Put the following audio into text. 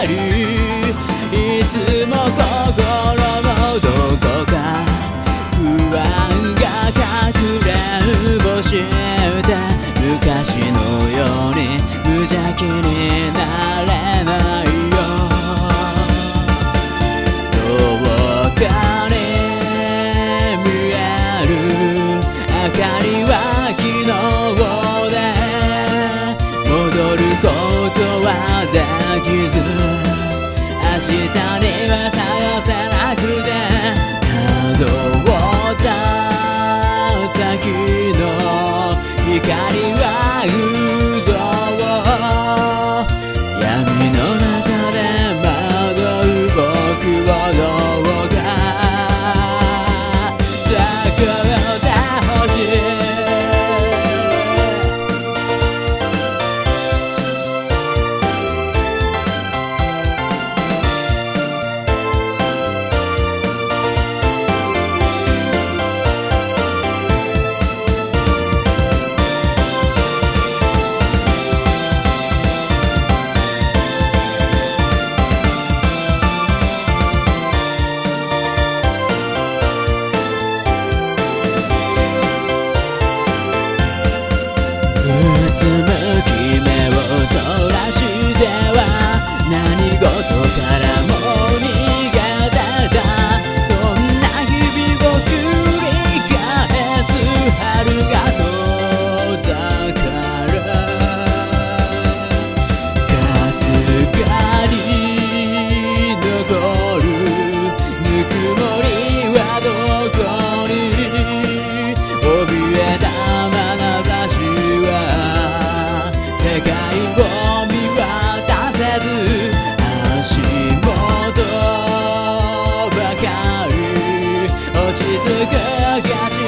る。いつも心のどこか不安が隠れんぼして昔のように無邪気になれないよ。どうかに見える明かりは昨日で戻ることはできず、明日には探せなくてたどった先の光は嘘。闇の中で惑う僕をどうか救ってほしい。うつむき目をそらしては何事からも逃げてた。そんな日々を繰り返す春が遠ざかる。かすかに残るぬくもりはどこに。怯えた眼差し世界を見渡せず足元ばかり落ち着く